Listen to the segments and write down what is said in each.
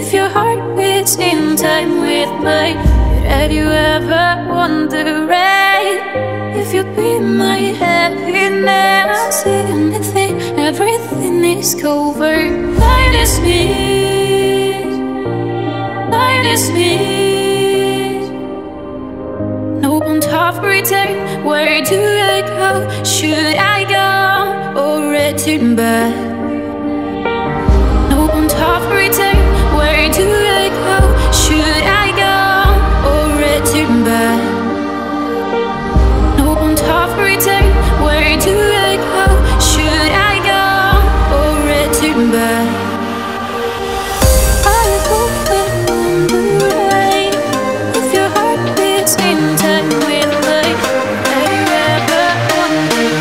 If your heart beats in time with mine, had you ever wondered if you'd be my happiness? Anything, everything is covered. Light is me, light is me. No point of return. Where do I go? Should I go or return back? No point of return. Where do I go? Should I go or return back? No point of return. Where do I go? Should I go or return back? I hope and wonder if your heart beats in time with mine. Have you ever wondered?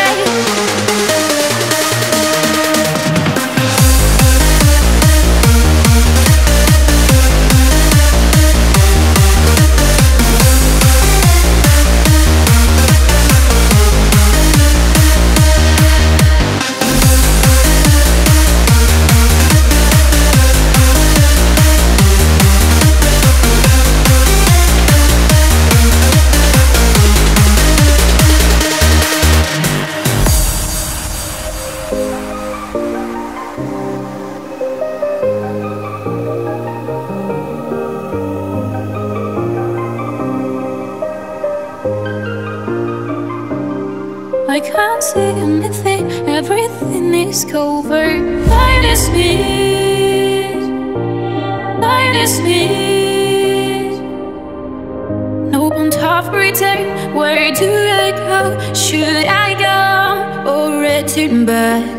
I can't see anything, everything is covered. Light is me, light is me. No point of return. Where do I go? Should I go or return back?